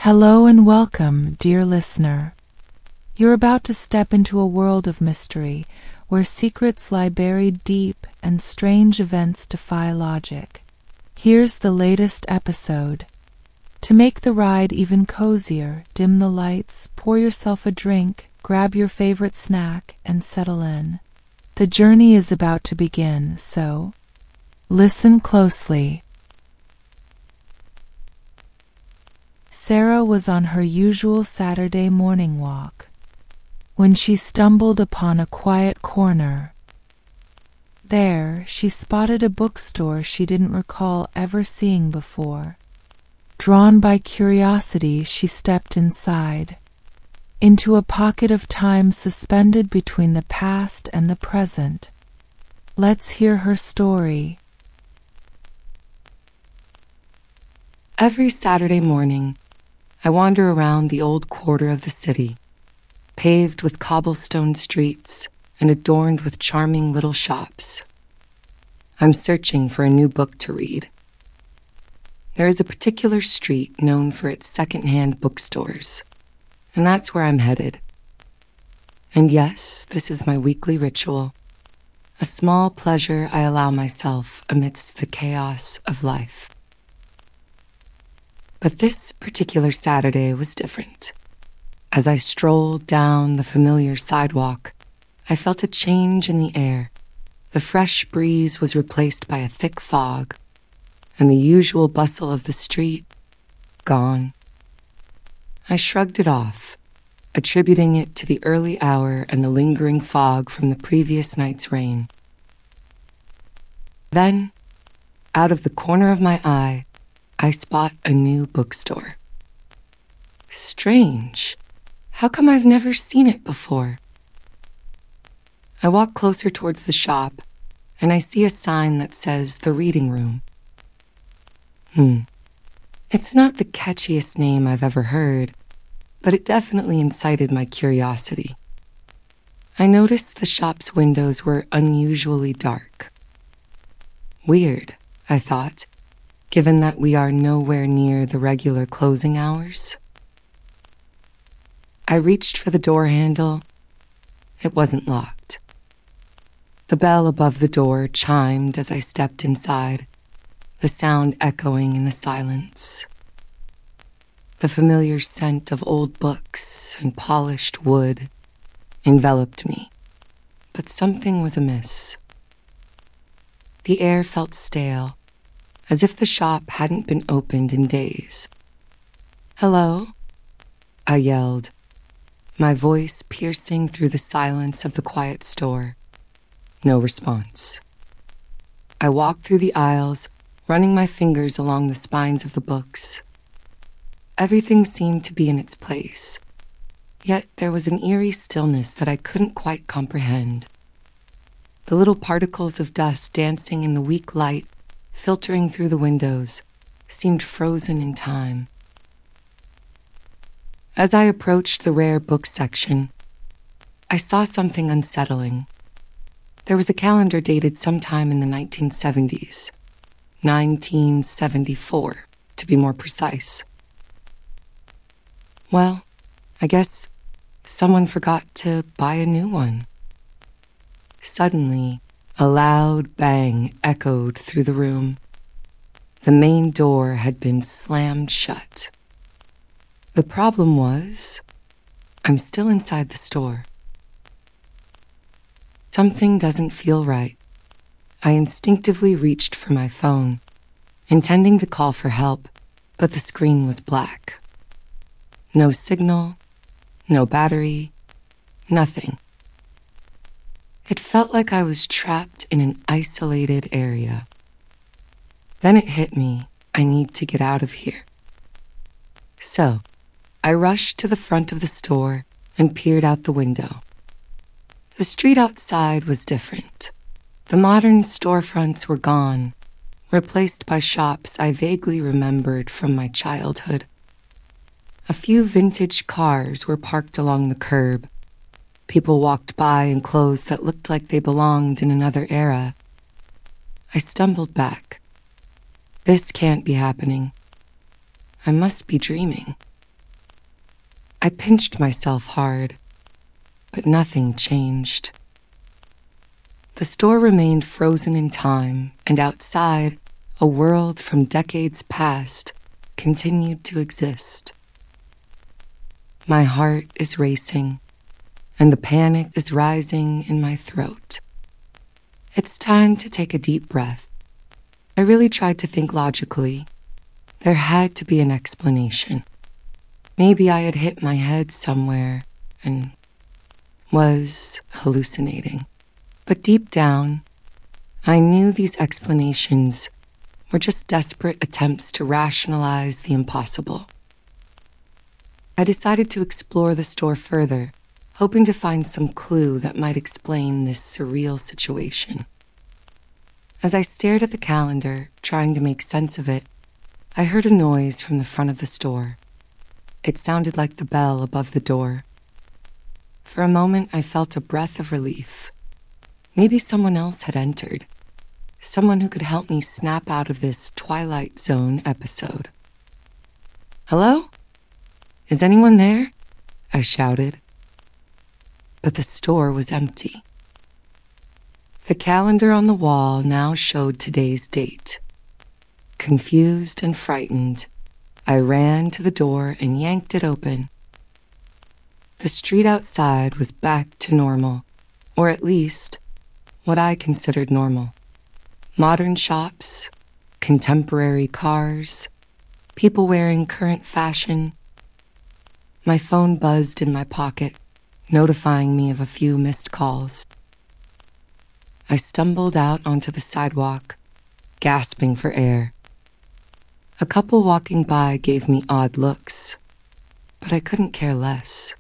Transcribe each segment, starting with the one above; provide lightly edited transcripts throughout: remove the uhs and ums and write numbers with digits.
Hello and welcome, dear listener. You're about to step into a world of mystery where secrets lie buried deep and strange events defy logic. Here's the latest episode. To make the ride even cozier, dim the lights, pour yourself a drink, grab your favorite snack, and settle in. The journey is about to begin, so listen closely. Sarah was on her usual Saturday morning walk when she stumbled upon a quiet corner. There, she spotted a bookstore she didn't recall ever seeing before. Drawn by curiosity, she stepped inside, into a pocket of time suspended between the past and the present. Let's hear her story. Every Saturday morning, I wander around the old quarter of the city, paved with cobblestone streets and adorned with charming little shops. I'm searching for a new book to read. There is a particular street known for its secondhand bookstores, and that's where I'm headed. And yes, this is my weekly ritual, a small pleasure I allow myself amidst the chaos of life. But this particular Saturday was different. As I strolled down the familiar sidewalk, I felt a change in the air. The fresh breeze was replaced by a thick fog, and the usual bustle of the street, gone. I shrugged it off, attributing it to the early hour and the lingering fog from the previous night's rain. Then, out of the corner of my eye, I spot a new bookstore. Strange. How come I've never seen it before? I walk closer towards the shop, and I see a sign that says The Reading Room. It's not the catchiest name I've ever heard, but it definitely incited my curiosity. I noticed the shop's windows were unusually dark. Weird, I thought, given that we are nowhere near the regular closing hours. I reached for the door handle. It wasn't locked. The bell above the door chimed as I stepped inside, the sound echoing in the silence. The familiar scent of old books and polished wood enveloped me, but something was amiss. The air felt stale, as if the shop hadn't been opened in days. "Hello?" I yelled, my voice piercing through the silence of the quiet store. No response. I walked through the aisles, running my fingers along the spines of the books. Everything seemed to be in its place, yet there was an eerie stillness that I couldn't quite comprehend. The little particles of dust dancing in the weak light filtering through the windows seemed frozen in time. As I approached the rare book section, I saw something unsettling. There was a calendar dated sometime in the 1970s, 1974, to be more precise. Well, I guess someone forgot to buy a new one. Suddenly, a loud bang echoed through the room. The main door had been slammed shut. The problem was, I'm still inside the store. Something doesn't feel right. I instinctively reached for my phone, intending to call for help, but the screen was black. No signal, no battery, nothing. It felt like I was trapped in an isolated area. Then it hit me, I need to get out of here. So, I rushed to the front of the store and peered out the window. The street outside was different. The modern storefronts were gone, replaced by shops I vaguely remembered from my childhood. A few vintage cars were parked along the curb. People walked by in clothes that looked like they belonged in another era. I stumbled back. This can't be happening. I must be dreaming. I pinched myself hard, but nothing changed. The store remained frozen in time, and outside, a world from decades past continued to exist. My heart is racing, and the panic is rising in my throat. It's time to take a deep breath. I really tried to think logically. There had to be an explanation. Maybe I had hit my head somewhere and was hallucinating. But deep down, I knew these explanations were just desperate attempts to rationalize the impossible. I decided to explore the store further, hoping to find some clue that might explain this surreal situation. As I stared at the calendar, trying to make sense of it, I heard a noise from the front of the store. It sounded like the bell above the door. For a moment, I felt a breath of relief. Maybe someone else had entered. Someone who could help me snap out of this Twilight Zone episode. "Hello? Is anyone there?" I shouted. But the store was empty. The calendar on the wall now showed today's date. Confused and frightened, I ran to the door and yanked it open. The street outside was back to normal, or at least what I considered normal. Modern shops, contemporary cars, people wearing current fashion. My phone buzzed in my pocket, notifying me of a few missed calls. I stumbled out onto the sidewalk, gasping for air. A couple walking by gave me odd looks, but I couldn't care less.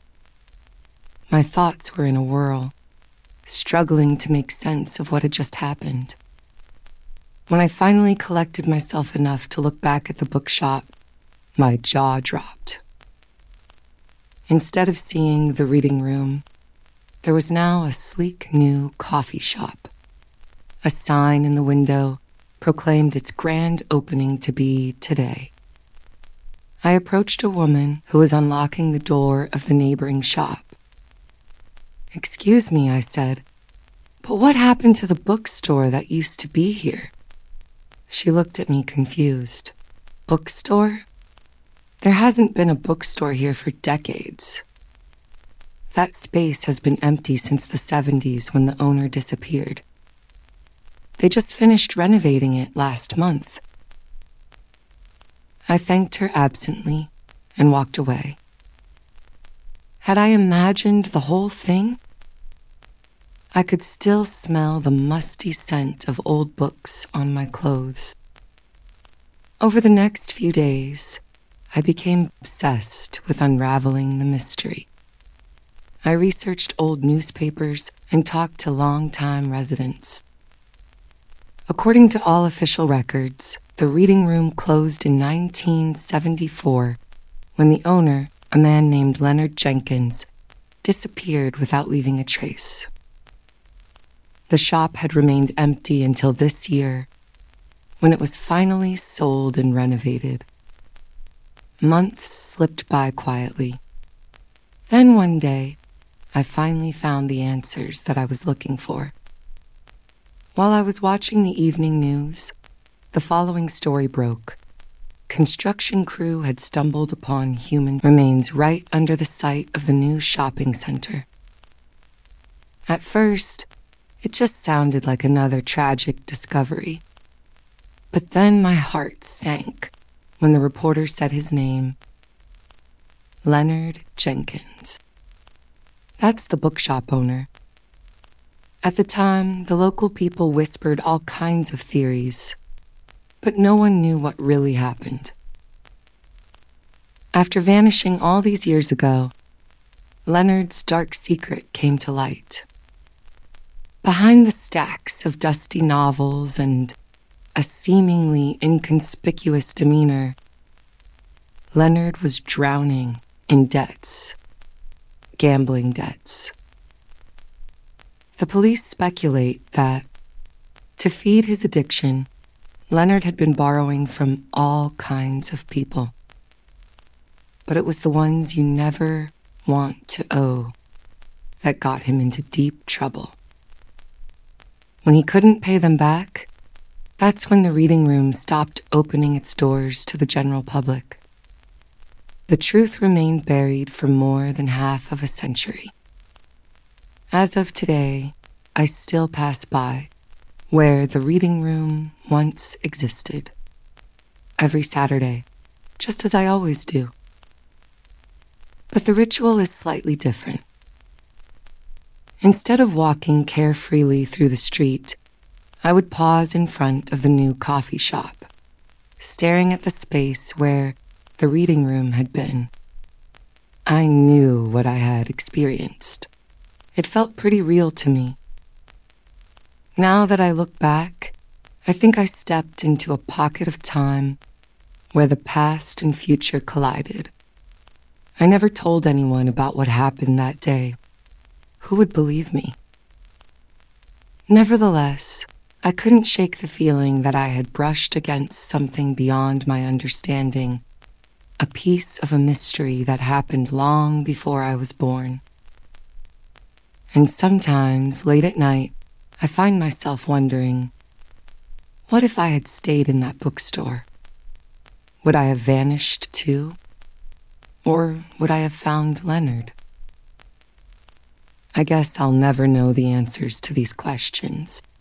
My thoughts were in a whirl, struggling to make sense of what had just happened. When I finally collected myself enough to look back at the bookshop, my jaw dropped. Instead of seeing the reading room, there was now a sleek new coffee shop. A sign in the window proclaimed its grand opening to be today. I approached a woman who was unlocking the door of the neighboring shop. "Excuse me," I said, "but what happened to the bookstore that used to be here?" She looked at me confused. "Bookstore? There hasn't been a bookstore here for decades. That space has been empty since the 70s when the owner disappeared. They just finished renovating it last month." I thanked her absently and walked away. Had I imagined the whole thing? I could still smell the musty scent of old books on my clothes. Over the next few days, I became obsessed with unraveling the mystery. I researched old newspapers and talked to longtime residents. According to all official records, the reading room closed in 1974 when the owner, a man named Leonard Jenkins, disappeared without leaving a trace. The shop had remained empty until this year, when it was finally sold and renovated. Months slipped by quietly. Then one day, I finally found the answers that I was looking for. While I was watching the evening news, the following story broke. Construction crew had stumbled upon human remains right under the site of the new shopping center. At first, it just sounded like another tragic discovery. But then my heart sank when the reporter said his name, Leonard Jenkins. That's the bookshop owner. At the time, the local people whispered all kinds of theories, but no one knew what really happened. After vanishing all these years ago, Leonard's dark secret came to light. Behind the stacks of dusty novels and a seemingly inconspicuous demeanor, Leonard was drowning in debts, gambling debts. The police speculate that, to feed his addiction, Leonard had been borrowing from all kinds of people. but it was the ones you never want to owe that got him into deep trouble. When he couldn't pay them back, that's when the reading room stopped opening its doors to the general public. The truth remained buried for more than half of a century. As of today, I still pass by where the reading room once existed. Every Saturday, just as I always do. But the ritual is slightly different. Instead of walking carefreely through the street, I would pause in front of the new coffee shop, staring at the space where the reading room had been. I knew what I had experienced. It felt pretty real to me. Now that I look back, I think I stepped into a pocket of time where the past and future collided. I never told anyone about what happened that day. Who would believe me? Nevertheless, I couldn't shake the feeling that I had brushed against something beyond my understanding, a piece of a mystery that happened long before I was born. And sometimes, late at night, I find myself wondering, what if I had stayed in that bookstore? Would I have vanished too? Or would I have found Leonard? I guess I'll never know the answers to these questions.